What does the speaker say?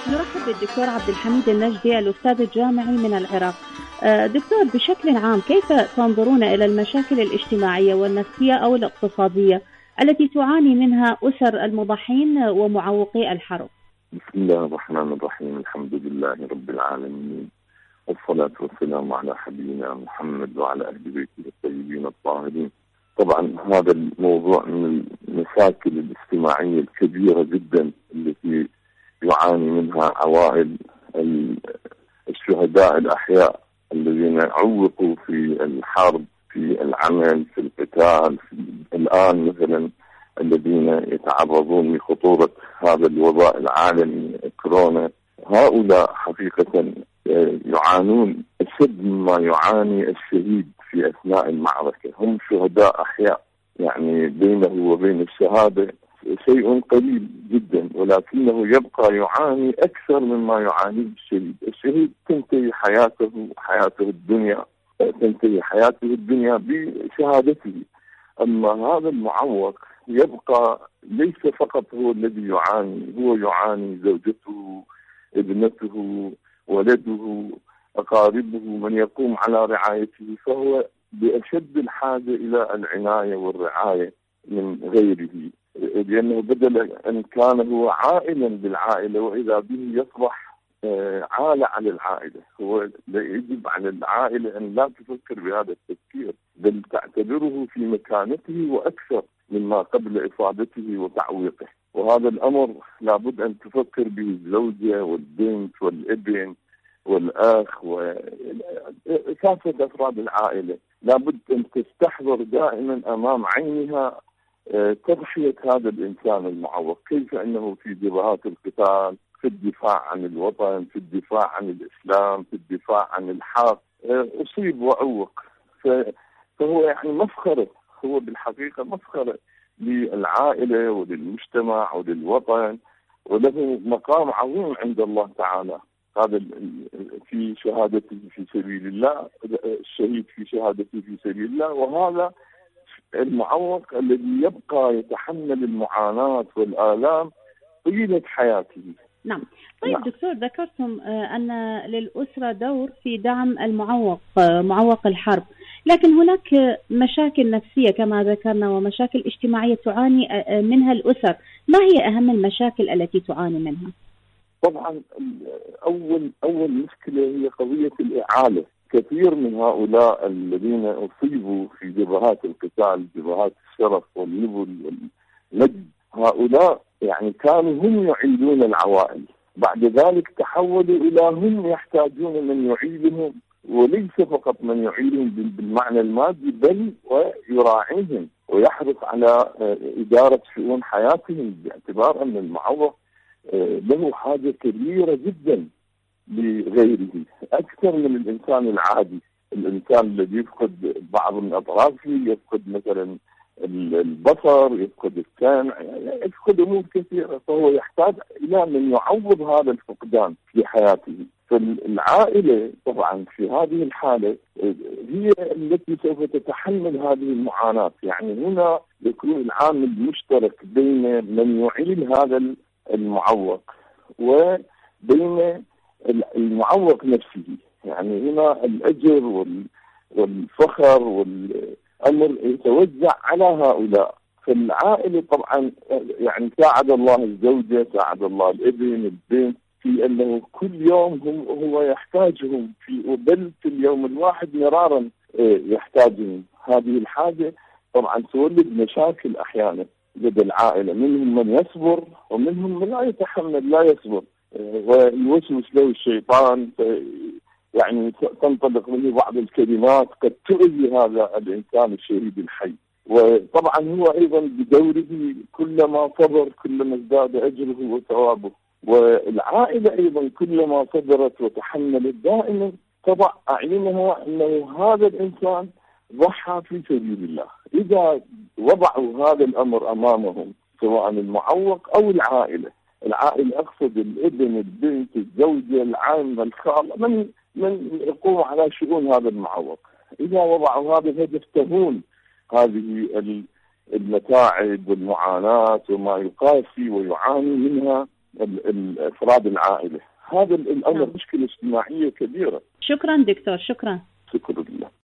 نرحب بالدكتور عبد الحميد النجدي الأستاذ الجامعي من العراق. دكتور، بشكل عام كيف تنظرون إلى المشاكل الاجتماعية والنفسية أو الاقتصادية التي تعاني منها أسر المضحين ومعوقي الحرب؟ بسم الله الرحمن الرحيم، الحمد لله رب العالمين، والصلاة والسلام على حبيبنا محمد وعلى أهل بيته الطيبين الطاهرين. طبعا هذا الموضوع من المشاكل الاجتماعية الكبيرة جدا التي يعاني منها عوائل الشهداء الأحياء الذين عوقوا في الحرب، في العمل، في القتال، الآن مثلا الذين يتعرضون لخطورة هذا الوباء العالمي كورونا. هؤلاء حقيقة يعانون أشد مما يعاني الشهيد في أثناء المعركة. هم شهداء أحياء، يعني بينه وبين الشهادة شيء قليل جدا، ولكنه يبقى يعاني أكثر مما يعانيه الشهيد. الشهيد تنتهي حياته الدنيا، تنتهي حياته الدنيا بشهادته. أما هذا المعوق يبقى ليس فقط هو الذي يعاني، هو يعاني زوجته، ابنته، ولده، أقاربه، من يقوم على رعايته، فهو بأشد الحاجة إلى العناية والرعاية من غيره، لأنه بدل أن كان هو عائلا بالعائلة وإذا به يصبح عالة على العائلة. هو يجب على العائلة أن لا تفكر بهذا التفكير، بل تعتبره في مكانته وأكثر مما قبل إفادته وتعويقه. وهذا الأمر لابد أن تفكر به الزوجة والبنت والابن والأخ وكافة أفراد العائلة. لابد أن تستحضر دائما أمام عينها تضحية هذا الإنسان المعوق، كيف أنه في جبهات القتال، في الدفاع عن الوطن، في الدفاع عن الإسلام، في الدفاع عن الحق، أصيب وعوق. فهو يعني مفخرة، هو بالحقيقة مفخرة للعائلة وللمجتمع وللوطن، وله مقام عظيم عند الله تعالى. هذا في شهادته في سبيل الله، الشهيد في شهادته في سبيل الله، وهذا المعوق الذي يبقى يتحمل المعاناة والآلام طيلة حياته. نعم. طيب نعم. دكتور، ذكرتم أن للأسرة دور في دعم معوق الحرب، لكن هناك مشاكل نفسية كما ذكرنا ومشاكل اجتماعية تعاني منها الأسر. ما هي أهم المشاكل التي تعاني منها؟ طبعا أول مشكلة هي قضية الإعالة. كثير من هؤلاء الذين أصيبوا في جبهات القتال، جبهات الشرف والنبل والمجد، هؤلاء يعني كانوا هم يعيدون العوائل، بعد ذلك تحولوا إلى هم يحتاجون من يعيدهم، وليس فقط من يعيدهم بالمعنى المادي، بل ويراعيهم ويحرص على إدارة شؤون حياتهم، باعتبار أن المعوق له حاجة كبيرة جدا لغيره أكثر من الإنسان العادي. الإنسان الذي يفقد بعض من أطرافه، يفقد مثلا البصر، يفقد السمع، يفقد أمور كثيرة، فهو يحتاج إلى من يعوض هذا الفقدان في حياته. فالعائلة طبعا في هذه الحالة هي التي سوف تتحمل هذه المعاناة. يعني هنا يكون العامل المشترك بين من يعيل هذا المعوق وبين المعوق نفسه. يعني هنا الأجر والفخر والأمر يتوزع على هؤلاء. فالعائلة طبعا يعني ساعد الله الزوجة، ساعد الله الابن، البنت، في أنه كل يوم هو يحتاجهم، بل في اليوم الواحد مرارا يحتاجهم. هذه الحاجة طبعا تولد مشاكل أحيانا لدى العائلة، منهم من يصبر ومنهم من لا يتحمل، لا يصبر، ويوسوس له الشيطان، يعني تنطلق منه بعض الكلمات قد تؤذي هذا الإنسان الشهيد الحي. وطبعا هو أيضا بدوره كلما صبر كلما ازداد أجره وثوابه. والعائلة أيضا كلما صبرت وتحملت دائما تضع أعينها أنه هذا الإنسان ضحى في سبيل الله. إذا وضعوا هذا الأمر أمامهم، سواء المعوق أو العائلة أقصد الابن، البنت، الزوجة، العم، الخال، من يقوم على شؤون هذا المعوق، إذا وضعوا هذا الهدف تهون هذه المتاعب والمعاناة وما يقاسي ويعاني منها أفراد العائلة. هذا الأمر مشكلة اجتماعية كبيرة. شكرا دكتور، شكرا. شكرا.